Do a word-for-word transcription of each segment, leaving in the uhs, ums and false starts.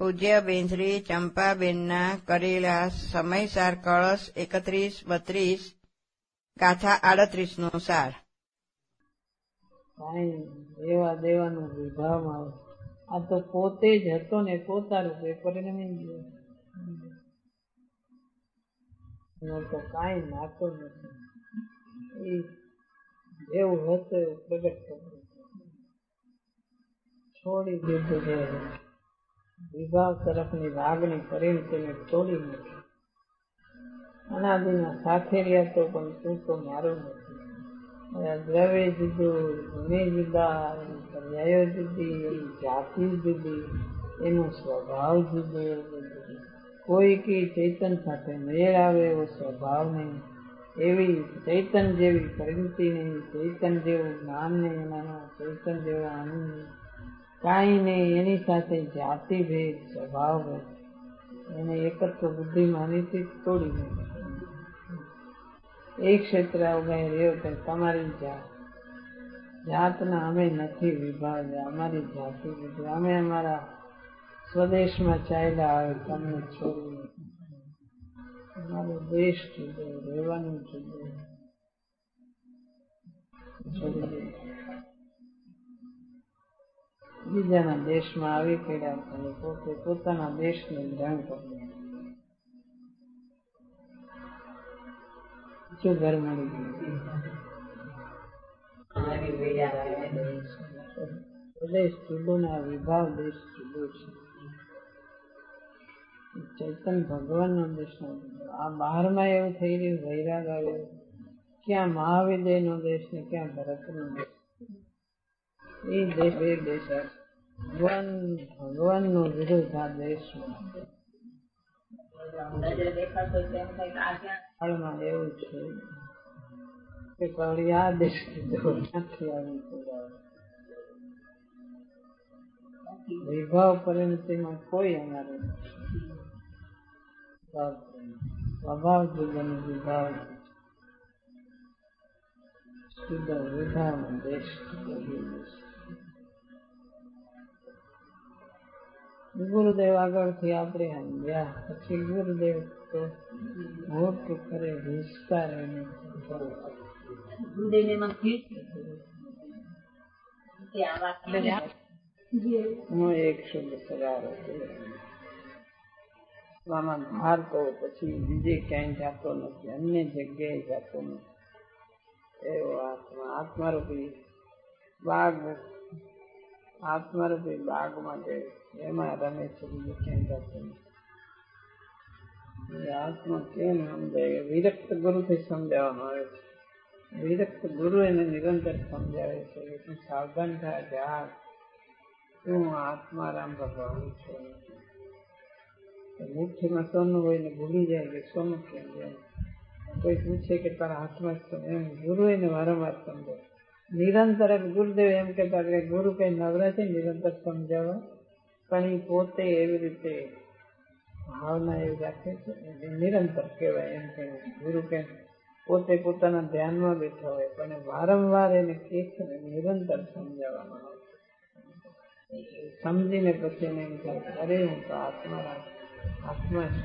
પૂજ્ય બેન્દ્રી ચંપાબેનના કરેલા સમયસાર કળશ એકત્રીસ બત્રીસ ગાથા આડત્રીસ નો સાર. કઈ દેવા દેવાનો વિભાવમાં આ તો પોતે જ હતો ને પોતા રૂપે પરિણમી ગયો. તો કઈ નાતો નથી. એ જેવું હતો એવું પ્રગટ કર્યું. છોડી દીધું છે વિભાવ તરફની લાગણી કરીને તેને તોડી મૂકી. અનાદિના સાથે રહ્યા તો પણ તું તો મારું નથી. દ્રવ્ય જુદું, ગુણે જુદા, પર્યાયો જુદી, એની જાતિ જુદી, એનો સ્વભાવ જુદો. કોઈ કી ચૈતન સાથે મેળ આવે એવો સ્વભાવ નહીં, એવી ચૈતન જેવી પરિણતિ નહીં, ચૈતન જેવું જ્ઞાન નહીં, એના ચૈતન જેવો આનંદ નહીં, કાંઈ નહીં. એની સાથે જાતિ ભેદ, સ્વભાવ ભેદ, એને એકત્વ બુદ્ધિ માનીથી તોડી મૂકે. એક ક્ષેત્ર અવગાય રહ્યો તો તમારી જાત જાતના અમે નથી વિભાગ, અમારી જાતિ બધી અમે અમારા સ્વદેશમાં ચાલ્યા આવે. તમને છોડી અમારો દેશ જુદો, રહેવાનું જુદું છોડી દે. બીજાના દેશમાં આવી પડ્યા પોતે પોતાના દેશને ધ્યાન કરી શું ઘર મળી ગયું. દેશ જુદો ને આ વિભાવ દેશ જુદો છે. ચૈતન ભગવાન નો દેશ આ બહારમાં એવું થઈ રહ્યું. વૈરાગ આવ્યો ક્યાં મહાવિદય નો દેશ ને ક્યાં ભરત નો દેશ. એ દેશ બે દેશ ભગવાન ભગવાન નો વિરોધ આ દેશમાં એવું છે કે કળી આ દેશ વિભાવ પરિણતિમાં કોઈ અમારે સ્વભાવ જુદાનો વિભાવ જુદા વિભાવ દેશ. ગુરુદેવ આગળથી આપણે સમજ્યા પછી ગુરુદેવ તો મોટું કરે વિસ્તાર એને હું એક શુદ્ધ સગાર આમાં ધાર તો પછી બીજે ક્યાંય જાતો નથી, અન્ય જગ્યાએ જાતો નથી. એવો આત્મા આત્મારૂપી બાગ આત્મારૂપી બાગ માટે એમાં રમે છે, બીજે ક્યાંય જાતો નથી. આત્મા કેમ સમજાય? વિરક્ત ગુરુથી સમજાવવામાં આવે છે. વિરક્ત ગુરુ એને નિરંતર સમજાવે છે કે તું સાવધાન થાય, જા તું આત્મારામ ભગવાન છે. મુઠ્ઠીમાં સોનું હોય ને ભૂલી જાય કે સોનું કેમ જાય. કોઈ પૂછે કે તારા હાથમાં એમ ગુરુ એને વારંવાર સમજાવે. નિરંતર ગુરુદેવ એમ કહેતા કે ગુરુ કઈ નવરા છે નિરંતર સમજાવવા, પણ એ પોતે એવી રીતે ભાવના એવી રાખે છે નિરંતર કહેવાય. એમ કે ગુરુ કે પોતે પોતાના ધ્યાનમાં બેઠા હોય પણ વારંવાર એને કે છે ને નિરંતર સમજાવવામાં આવે. સમજીને પછી એને એમ થાય અરે હું તો આત્મા આત્મા છું,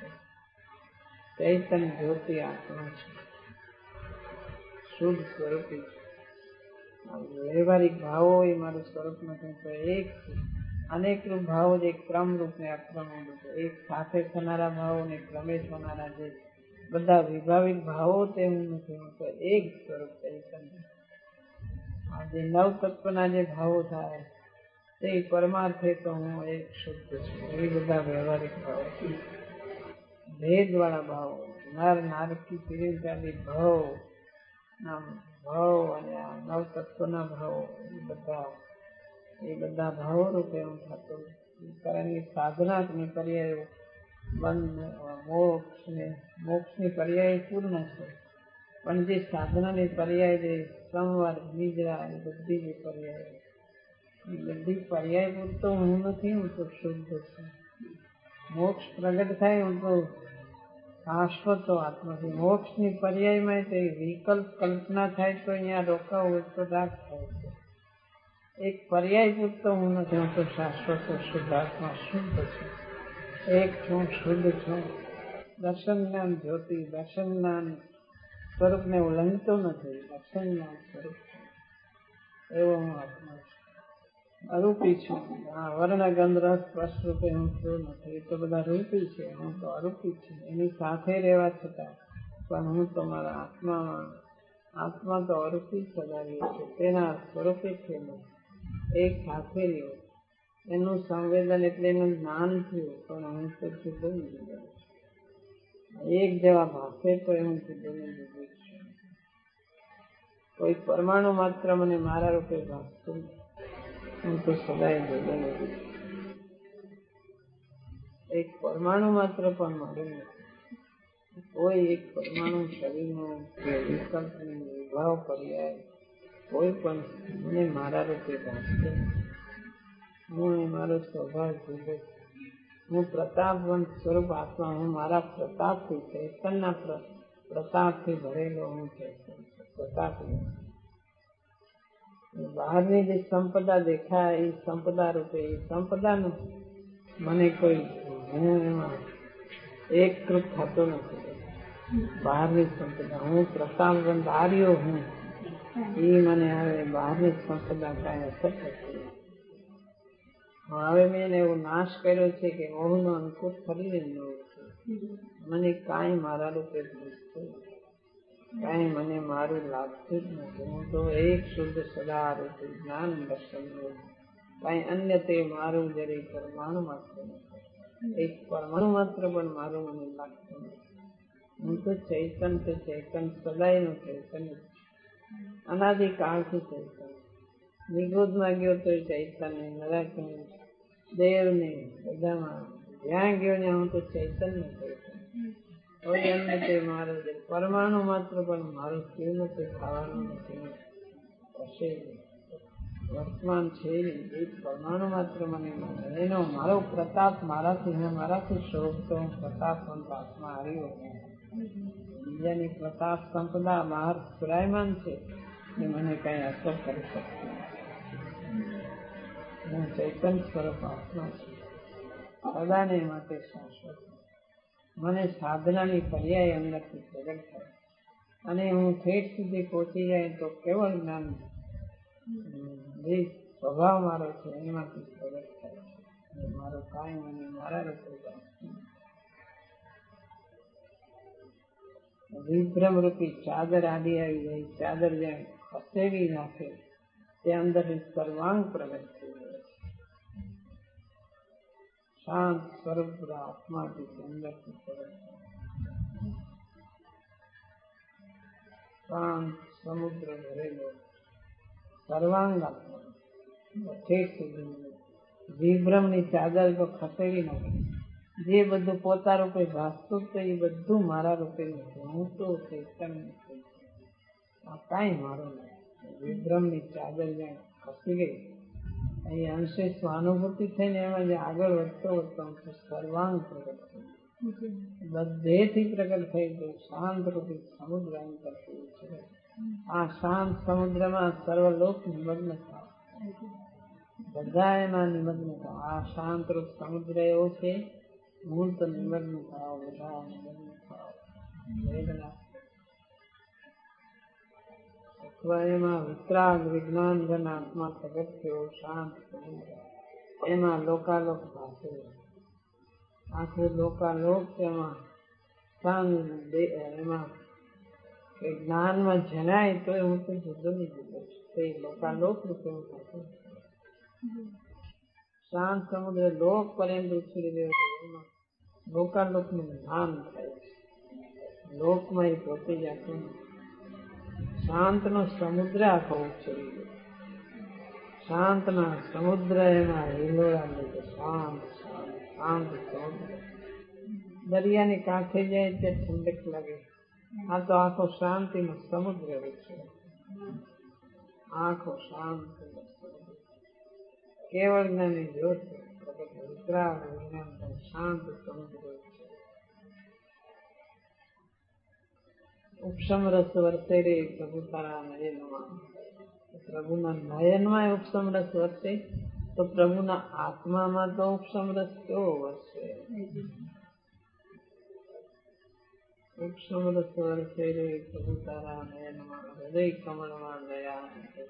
ચૈતન જ્યોતિ આત્મા છું, શુદ્ધ સ્વરૂપી છું. વ્યવહારિક ભાવો એ મારું સ્વરૂપ નથી, તો એક અનેક રૂપ ભાવો જે ક્રમ રૂપ ને અક્રમ રૂપ, એક સાથે થનારા ભાવો ને ક્રમે થનારા જે બધા વિભાવિક ભાવો તે હું નથી, હું તો એક સ્વરૂપ ચૈતન. આ જે નવ તત્વના જે ભાવો થાય તે પરમાર્થે તો હું એક શુદ્ધ છું. એ બધા વ્યવહારિક ભાવો ભેદ વાળા ભાવો, નર નારકી પિરિંચાદી ભાવ ના ભાવ અને આ નવ તત્વના ભાવો એ બધા એ બધા ભાવો રૂપે હું થતો. કારણ કે સાધનાની પર્યાયો બંધ મોક્ષ ને મોક્ષની પર્યાય પૂર્ણ છે, પણ જે સાધનાની પર્યાય જે સંવાર નિદ્રા એ બધી જે પર્યાય એ બધી પર્યાય પૂરતો હું નથી, હું તો શુદ્ધ છું. મોક્ષ પ્રગટ થાય હું તો શાશ્વતો આત્મા છે. મોક્ષની પર્યાયમાં તે વિકલ્પ કલ્પના થાય તો અહીંયા રોકાવું તો રાગ થાય છે. એક પર્યાય પૂરતો હું નથી, હું તો શાશ્વત શુદ્ધાત્મા શુદ્ધ છું, એક છું, શુદ્ધ છું. દર્શન જ્ઞાન જ્યોતિ, દર્શન જ્ઞાન સ્વરૂપને ઉલ્લંઘતો નથી, દર્શન જ્ઞાન સ્વરૂપ છું, એવો હું આત્મા છું. અરૂપી છું. આ વર્ણ ગંધ રસ સ્પર્શ રૂપે હું છું નથી, એ તો બધા રૂપી છે, હું તો અરૂપી છું. એની સાથે રહેવા છતાં પણ હું તો મારા આત્મામાં, આત્મા તો અરૂપી સદા રહ્યો છે, તેના સ્વરૂપે છે. એક સાથે રહ્યો, એનું સંવેદન એટલે એનું જ્ઞાન થયું, પણ હું તો જુદો જુદો એક જેવા ભાષે તો હું જુદો જુદો છું. કોઈ પરમાણુ માત્ર મને મારા રૂપે ભાષતું નથી, હું તો સદાય જુદો જુદો છું. એક પરમાણુ માત્ર પણ મારું નથી. કોઈ એક પરમાણુ શરીરનો કે વિકલ્પનો વિભાવ પર્યાય કોઈ પણ મને મારા રૂપે ભાષતું નથી. હું એ મારો સ્વભાવ જુદો છું. હું પ્રતાપવંત સ્વરૂપ આત્મા, હું મારા પ્રતાપથી, ચૈતનના પ્રતાપથી ભરેલો હું ચૈતન્ય પ્રતાપી. બહારની જે સંપદા દેખાય એ સંપદા રૂપે, એ સંપદાનું મને કોઈ, હું એમાં એકરૂપ થતો નથી. બહારની સંપદા હું પ્રતાપવંત આર્યો હું, એ મને હવે બહારની સંપદા કાંઈ અસર થતી. હવે મેં એવો નાશ કર્યો છે કે મોહનો અંકુશ ફરીને ન ઉઠે. મને કાંઈ મારા રૂપે ભૂલતું નથી, કાંઈ મને મારું લાગતું જ નથી. હું તો એક શુદ્ધ સદા રૂપે જ્ઞાન દર્શન છું. કાંઈ અન્ય તે મારું જરી પરમાણુ માત્ર નથી, એક પરમાણુ માત્ર પણ મારું મને લાગતું નથી. હું તો ચૈતન તો ચૈતન સદાયનું ચૈતન જ છું, અનાદિકાળથી ચૈતન. નિગોદમાં ગયો તો ચૈતન, નરકને, દેવને, બધામાં જ્યાં ગયો ને હું તો ચૈતન્ય ચૈતન. કોઈ અન્ય તે મારું પરમાણુ માત્ર પણ મારું થયું નથી, ખાવાનું નથી, કશે વર્તમાન છે નહીં. એક પરમાણુ માત્ર મને મળે, એનો મારો પ્રતાપ મારાથી, હું મારાથી શોભતો હું પ્રતાપવંત આત્મા હાર્યો. બીજાની પ્રતાપ સંપદા બહાર સુરાયમાન છે, એ મને કઈ અસર કરી શકતી. હું ચૈતન સ્વરૂપ આત્મા છું, સદાને માટે શાશ્વત. મને સાધનાની પર્યાય અંદરથી પ્રગટ થાય અને હું ઠેઠ સુધી પહોંચી જાય તો કેવળ જ્ઞાન જે સ્વભાવ મારો છે એમાંથી પ્રગટ થાય છે. મારો કાંઈ મને મારા રૂપે વિભ્રમ રૂપી ચાદર આડી આવી જાય, ચાદર જ્યાં ખસેડી નાખે તે અંદર સર્વાંગ પ્રગટ થઈ જાય. શાંત સ્વરૂપ આત્માથી અંદરથી પ્રગટ થાય. શાંત સમુદ્ર ભરેલો સર્વાંગ આત્મા ઠેઠ સુધી વિભ્રમની ચાદર તો ખસેડી નાખે. જે બધું પોતા રૂપે ભાસતું તો એ બધું મારા રૂપે નથી, હું તો ચૈતન્ય છું, આ કાંઈ મારું નથી. વિભ્રમની ચાદર જ્યાં ખસી ગઈ, અહીં અંશે સ્વાનુભૂતિ થઈને એમાં જે આગળ વધતો વધતો અંશે સર્વાંગ પ્રગટ થયું, બધેથી પ્રગટ થઈ ગયું. શાંત રૂપી સમુદ્ર અંતર છે. આ શાંત સમુદ્રમાં સર્વલોક નિમગ્ન થાવ, બધા એમાં નિમગ્ન થાવ. આ શાંત રૂપ સમુદ્ર એવો છે, હું તો નિમગ્ન થાવ, બધા નિમગ્ન થાવ. વેદના અથવા એમાં વિતરાગ વિજ્ઞાન ઘન આત્મા પ્રગટ થયો, શાંત સમુદ્ર. એમાં લોકાલોક ભાષે, આખું લોકાલોક એમાં શાંત. એમાં જ્ઞાનમાં જણાય તો હું તો જુદો નહીં જુદો છું, તે લોકાલોક રૂપે હું થતું. શાંત સમુદ્ર લોક પર્યંત ઉછળી ગયો છે, એમાં લોકાલોકનું જ્ઞાન થાય છે. લોકમાં એ પોતે જતું નથી. શાંતનો સમુદ્ર આખો ઉછળી ગયો, શાંતના સમુદ્ર એમાં હિલોળા લીધે શાંત શાંત શાંત સમુદ્ર. દરિયાની કાંઠે જાય ત્યાં ઠંડક લાગે, આ તો આખો શાંતિનો સમુદ્ર છે, આખો શાંતિ કેવળ જ્ઞાની જ્યોત વિતરાગ વિજ્ઞાન શાંત સમુદ્ર છે. ઉપશમ રસ વર્તે રે પ્રભુ તારા નયનમાં, પ્રભુના નયનમાં ઉપસમ રસ વરસે તો પ્રભુના આત્મામાં તો ઉપસમ રસ કેવો વરસે? ઉપસમ રસ વરસે રે પ્રભુ તારા નયનમાં, હૃદય કમળમાં દયા.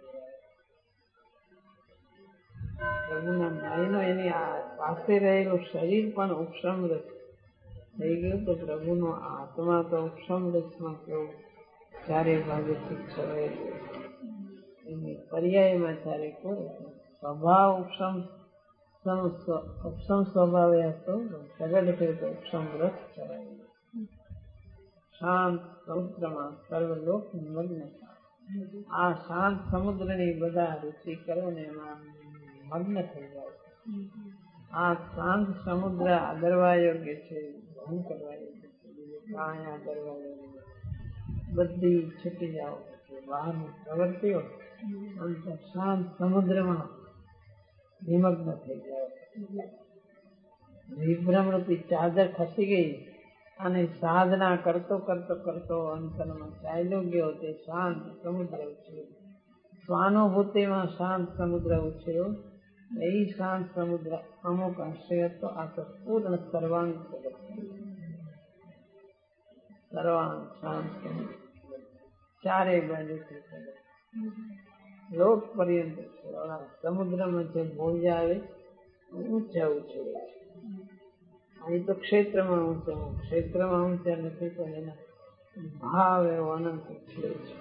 પ્રભુના નયનો એની પાસે રહેલું શરીર પણ ઉપસમ રસ થઈ ગયું તો પ્રભુનો આત્મા તો ઉપસમ રસમાં કેવું ચારે બાજુથી છવાયેલું. એની પર્યાયમાં ચારે કોઈ સ્વભાવ ઉપસમ ઉપસમ સ્વભાવે હતો, પ્રગટ થયું તો ઉપસમ રસ છવાયેલું. શાંત સમુદ્રમાં સર્વલોક નિમગ્ન. આ શાંત સમુદ્રની બધા રુચિ કરો ને એમાં મગ્ન થઈ જાય. આ શાંત સમુદ્ર આદરવા યોગ્ય છે, ધન કરવા યોગ્ય છે, કાંઈ આદરવા યોગ્ય બધી છૂટી જાઓ. બહારની પ્રવૃત્તિઓ શાંત સમુદ્રમાં નિમગ્ન થઈ જાય. વિભ્રમરૂપી ચાદર ખસી ગઈ અને સાધના કરતો કરતો કરતો અંતરમાં ચાલ્યો ગયો તે શાંત સમુદ્ર ઉછળ્યો. સ્વાનુભૂતિમાં શાંત સમુદ્ર ઉછળ્યો. એ શાંત સમુદ્ર અમુક અંશે હતો. આ તો પૂર્ણ સર્વાંગ સર્વાંગ શાંત સમુદ્ર ચારે બાજુથી લોક પર્યંત સમુદ્રમાં જે મોજા આવે ઊંચા ઉછળે છે. અહીં તો ક્ષેત્રમાં ઊંચા ક્ષેત્રમાં ઊંચા નથી, પણ એના ભાવ એવો અનંત ઉછળે છે.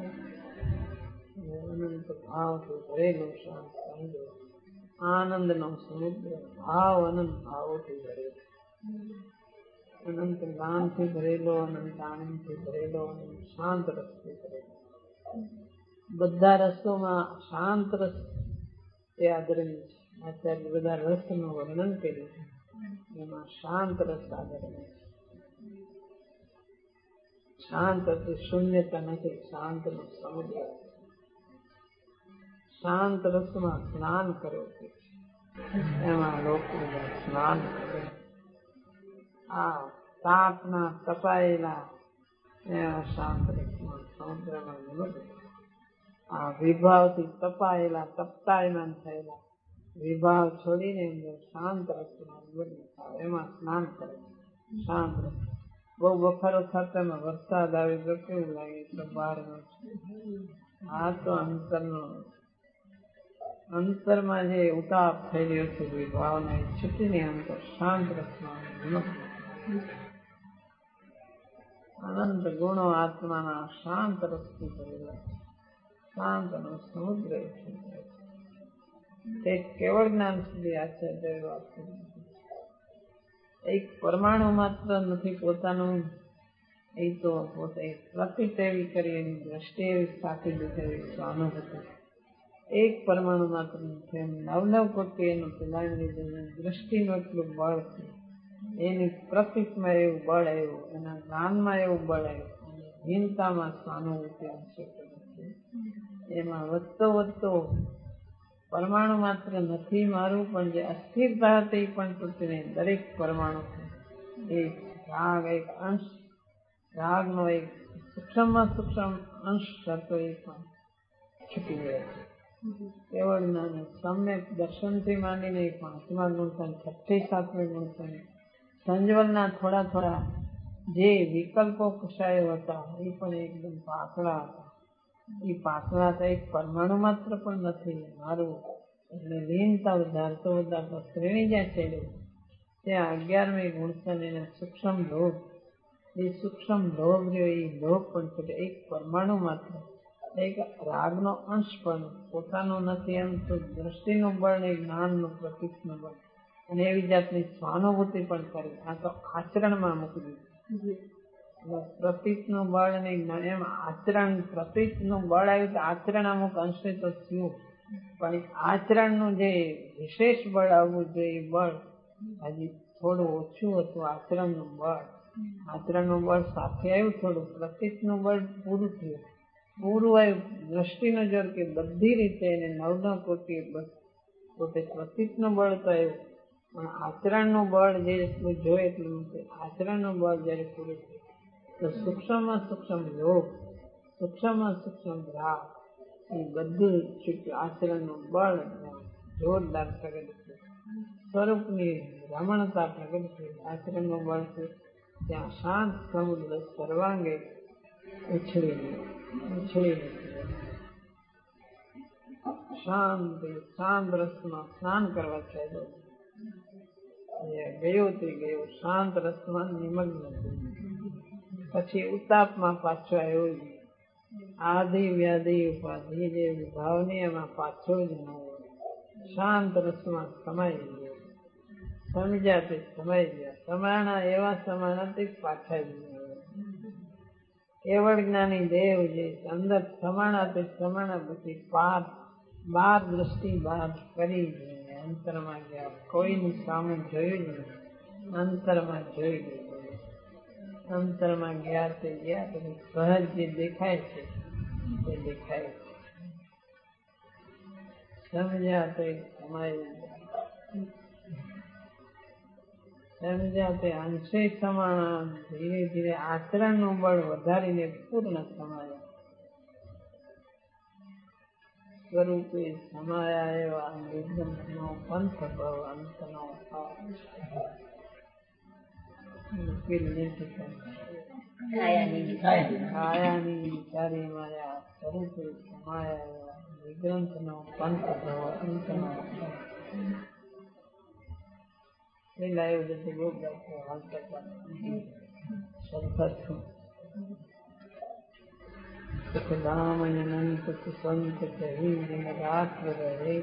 અનંત ભાવથી ભરેલું શાંત સમુદ્ર, આનંદનો સમુદ્ર, ભાવ અનંત ભાવોથી ભરેલો, અનંત જ્ઞાનથી ભરેલો, અનંત આનંદથી ભરેલો, અનંત શાંત રસથી ભરેલો. બધા રસોમાં શાંત રસ એ આદરણીય છે. અત્યારે બધા રસનું વર્ણન કર્યું છે, એમાં શાંત રસ આદરણીય છે. શાંત એટલે શૂન્યતા નથી, શાંત નો સમુદ્ર. શાંત રસમાં સ્નાન કરો, એમાં લોકો સ્નાન કરે. આ તાપના તપાયેલા એવા શાંત રસમાં સમુદ્રમાં નિમગ્ન. આ વિભાવથી તપાયેલા તપ્તાયમાન થયેલા વિભાવ છોડીને અંદર શાંત રસમાં નિમગ્ન થાવ, એમાં સ્નાન કરે. શાંત રસ બહુ બફારો થતો એમાં વરસાદ આવે તો કેવું લાગે? તો બહારનો આ તો અંતરનો, અંતરમાં જે ઉતાપ થઈ રહ્યો છે વિભાવના એ છૂટીને અંતર શાંત રસમાં નિમગ્ન. અનંત ગુણો આત્માના શાંત રસથી ભરેલા શાંતનો સમુદ્ર તે કેવળ જ્ઞાન સુધી આચાર્ય વાત કરી. એક પરમાણુ માત્ર નથી પોતાનું, એ તો પોતે પ્રતિત એવી કરી એની દ્રષ્ટિ એવી સ્થાપી દીધેલી સ્વાનુભૂતિ. એક પરમાણુ માત્ર નથી, એમ નવ નવ કોટી એનું પિલાણ લીધું. દ્રષ્ટિનું એટલું બળ છે, એની પ્રતિતમાં એવું બળ આવ્યું, એના જ્ઞાનમાં એવું બળ આવ્યું, હીનતામાં સ્વાનુભૂતિ અંશે એમાં વધતો વધતો પરમાણુ માત્ર નથી મારું, પણ જે અસ્થિરતા હતી પણ તૂટીને દરેક પરમાણુ એક રાગ, એક અંશ રાગનો એક સૂક્ષ્મમાં સૂક્ષ્મ અંશ થતો એ પણ છૂટી ગયા છે. કેવળ જ્ઞાન સમ્યક દર્શનથી માંડીને પાંચમા ગુણસન, છઠ્ઠી સાતમી ગુણસન, સંજવલના થોડા થોડા જે વિકલ્પો કશાયો હતા એ પણ એકદમ પાતળા હતા. એ પાતળા તો એક પરમાણુ માત્ર પણ નથી મારું, એટલે લીનતા વધારતો વધારતો શ્રેણી જ્યાં ચડ્યું ત્યાં અગિયારમી ગુણસન એના સૂક્ષ્મ લોભ, એ સૂક્ષ્મ લોભ રહ્યો એ લોભ પણ છૂટે. એક પરમાણુ માત્ર, એક રાગનો અંશ પણ પોતાનો નથી એમ તો દ્રષ્ટિનું બળ ને જ્ઞાનનું પ્રતિકનું બળ અને એવી જાતની સ્વાનુભૂતિ પણ કરી. આ તો આચરણમાં મૂકી દીધું. પ્રતિકનું બળ ને જ્ઞાન એમ આચરણ, પ્રતિકનું બળ આવ્યું તો આચરણ અમુક અંશે તો થયું, પણ આચરણનું જે વિશેષ બળ આવવું જોઈએ એ બળ હજી થોડું ઓછું હતું. આચરણનું બળ આચરણનું બળ સાથે આવ્યું થોડું, પ્રતિકનું બળ પૂરું થયું, પૂરું આવ્યું. દ્રષ્ટિનું જોર કે બધી રીતે એને નવ નવ કોટી પોતે પ્રતિકનું બળ તો આવ્યું, પણ આચરણનું બળ જે એટલું જોઈએ એટલું નથી. આચરણનું બળ જયારે પૂરું થયું તો સૂક્ષ્મમાં સૂક્ષ્મ લોભ, સૂક્ષ્મમાં સૂક્ષ્મ રાગ, એ બધું આચરણનું બળ જોરદાર પ્રગટ છે. સ્વરૂપની રમણતા પ્રગટ છે. આચરણનું બળ છે. ત્યાં શાંત સમુદ્ર સર્વાંગે ઉછળી ઉછળી શાંત શાંત રસમાં સ્નાન કરવા ચાલ્યો. ગયો તે ગયો શાંત રસમાં નિમગ્ન થયો. પછી ઉતાપમાં પાછો આવ્યો. આદિ વ્યાધિ ઉપાધિ જે ભાવની એમાં પાછો જ ન હોય. શાંત રસમાં સમાઈ ગયો. સમજ્યા તે સમાઈ ગયા. સમાણા એવા સમાનાથી પાછા જ ન હોય. કેવળ જ્ઞાની દેવ જે અંદર સમાણા તે સમાણા પછી પાર બાર દ્રષ્ટિ બહાર કરી અંતરમાં ગયા. કોઈની સામે જોયું નહીં. અંતરમાં જોઈ લીધું. અંતરમાં ગયા તે ગયા પછી સહજ જે દેખાય છે તે દેખાય છે. સમજ્યા તે સમાય સમજ્યા તે અંશે સમાણા. ધીરે ધીરે આચરણનું બળ વધારીને પૂર્ણ સમાયા. સ્વરૂપે સમાયા એવા નિર્ગમનો પંથ ભાવ અંતનો ભાવ કાયાની વિચારી માયા સ્વરૂપે સમાયા એવા નિગ્રંથનો પંથ ભાવ અંતનો પેલા એવું જતું બહુ હાલતા છું. સુખદામયનંત સુસંત કહી દિન રાત્ર રહે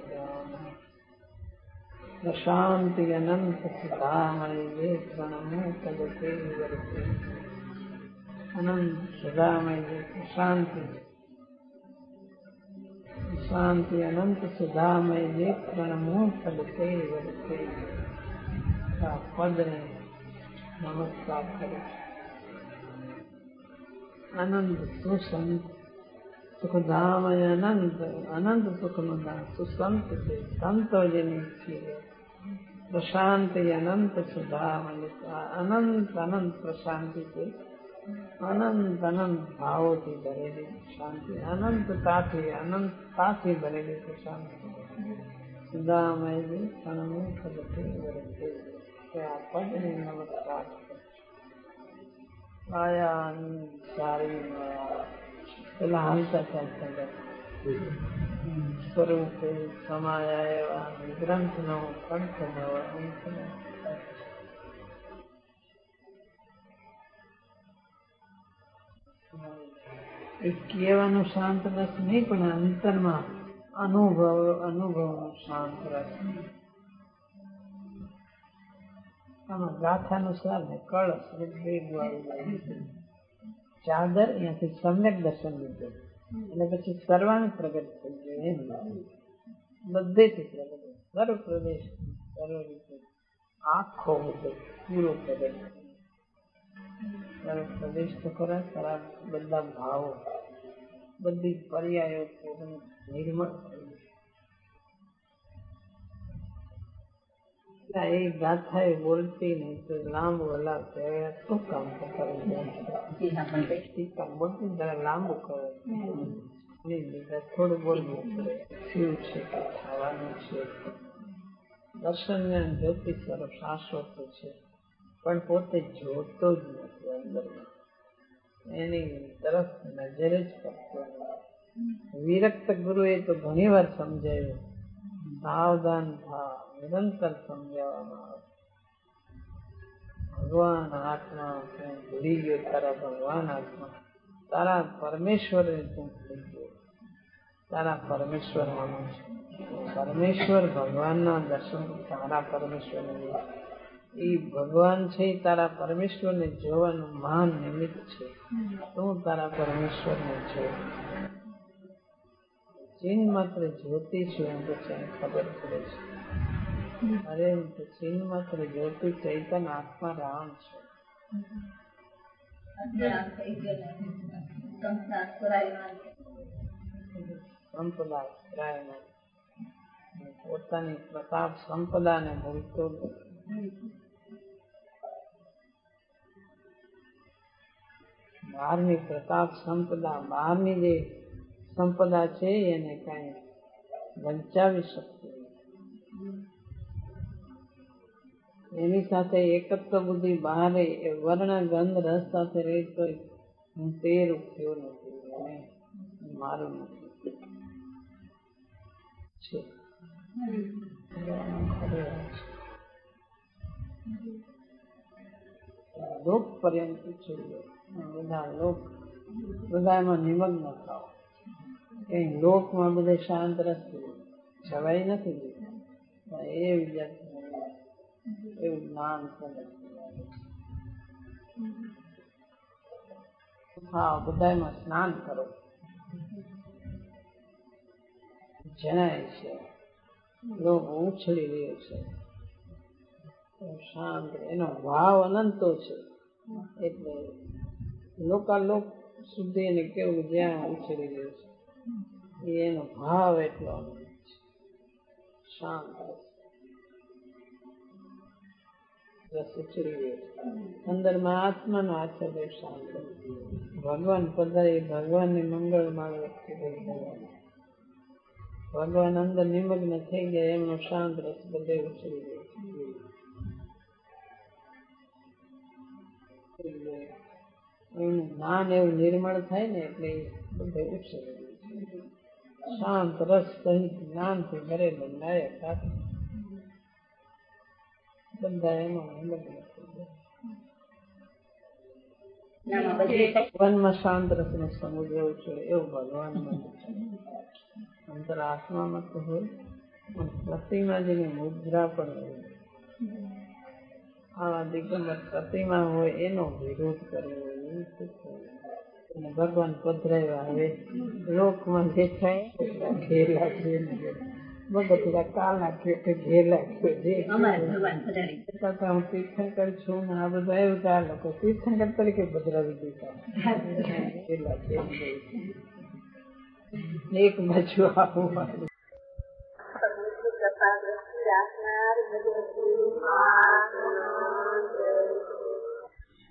પ્રશાંતિ અનંત સુધામય જે પ્રણમો પદતે વર્તે. અનંત સુધામય જે પ્રશાંતિ શાંતિ અનંત સુધામય જે પ્રણમો પદતે વર્તે. આ પદને નમસ્કાર કરે. અનંત સુસંત સુખધામય અનંત અનંત સુખનું દાન સુસંત છે. સંતો જેની છીએ પ્રશાંતિ અનંત સુધામય અનંત અનંત પ્રશાંતિ છે. અનંત અનંત ભાવોથી ભરેલી શાંતિ અનંતતાથી અનંતતાથી ભરેલી પ્રશાંતિ સુધામય પ્રણમે પદતે વર્તે. આ પદને નમસ્કાર કાયાની સારી પેલા હાલતા ચાલતા સ્વરૂપે સમાયા એવા ગ્રંથનો કંઠ નવ અંતનો એ કહેવાનું શાંત રસ નહીં પણ અંતરમાં અનુભવ અનુભવનો શાંત રસ. આમાં ગાથાનુસાર ને કળશ ઋગ્વેદ વાળું ચાદર અહીંયાથી સમ્યક દર્શન લીધું અને પછી સર્વાંગ પ્રગટ થઈ ગયો. એમ બધેથી પ્રગટ સર્વ પ્રદેશ સર્વ રીતે આખો બધો પૂરો પ્રગટ. સર્વ પ્રદેશ તો ખરા ખરા બધા ભાવો બધી પર્યાયો નિર્મળ થઈ. એ ગાથા એ બોલતી નહીં તો લાંબુ હલાવશે. શું કામ કરે બોલતી જરા લાંબુ કરે. થોડું બોલવું પડે. શું છે કે થવાનું છે. દર્શન જ્યોતિ સ્વરૂપ શાશ્વત છે પણ પોતે જોતો જ નથી. અંદરમાં એની તરફ નજર જ કરતો નથી. વિરક્ત ગુરુએ તો ઘણી વાર સમજાયું. સાવધાન થા નિરંતર સમજાવવામાં આવે. ભગવાન આત્મા તું ભૂલી ગયો. તારા ભગવાન આત્મા તારા પરમેશ્વર તું ભૂલી ગયો. તારા પરમેશ્વર માનો છે. પરમેશ્વર ભગવાનના દર્શન તારા પરમેશ્વર એ ભગવાન છે. તારા પરમેશ્વર ને જોવાનું મહાન નિમિત્ત છે. તું તારા પરમેશ્વર ને જો. ચિહ્ન માત્ર જ્યોતિ છે એમ પછી ખબર પડે છે. અરે ચિહ્ન માત્ર જ્યોતિ ચૈતન આત્મા રામ છે. સંપદા પોતાની પ્રતાપ સંપદા ને ભૂલતો બહારની પ્રતાપ સંપદા બહારની જે સંપદા છે એને કઈ વંચાવી શકતી એની સાથે એકત્વ બુદ્ધિ બહાર વર્ણ ગંધ રસ સાથે રહી તો હું તે રૂપ થયો નથી અને મારું નથી છે લોક પર્યંત જોઈએ બધા લોક બધા એમાં નિમગ્ન થાવ કઈ લોકમાં બધે શાંત રસ્તું છવાઈ નથી એ વિદ્યાર્થી એવું જ્ઞાન કરે હા બધા એમાં સ્નાન કરો જણાય છે લોક ઉછળી રહ્યો છે શાંત એનો ભાવ અનંતો છે એટલે લોકાલોક સુધી એને કેવું જ્યાં ઉછળી રહ્યો છે એનો ભાવ એટલો અનંત છે શાંત રસ ઉછળી રહ્યો છે અંદર માં આત્માનો આશ્રય શાંત ભગવાન પધારે ભગવાનની મંગળમાં વ્યક્તિ ભગવાન અંદર નિમગ્ન થઈ ગયા એમનો શાંત રસ બધે ઉછળી ગયો એનું જ્ઞાન એવું નિર્મળ થાય ને એટલે બધે ઉછળી ગયું શાંત રસ સહિત જ્ઞાનથી ભરેલું નાયક બધા એમાં નિમગ્ન થઈ ગયા ભગવાનમાં શાંત રસ નો સમુદ્ર ઉછળે એવું ભગવાનમાં અંતર આત્મામાં તો હોય પ્રતિમા જેની મુદ્રા પણ હોય આવા દિગંબર પ્રતિમા હોય એનો વિરોધ કરવો અને ભગવાન પધરાવ્યા હવે લોકમાં દેખાય ઘેલા છે બધા કાળના ખેતે ઘેલા છે હું તીર્થંકર છું ને આ બધા એવું આ લોકો તીર્થંકર તરીકે પધરાવી દીધા ઘેલા છે એક બાજુ આવું Gracias.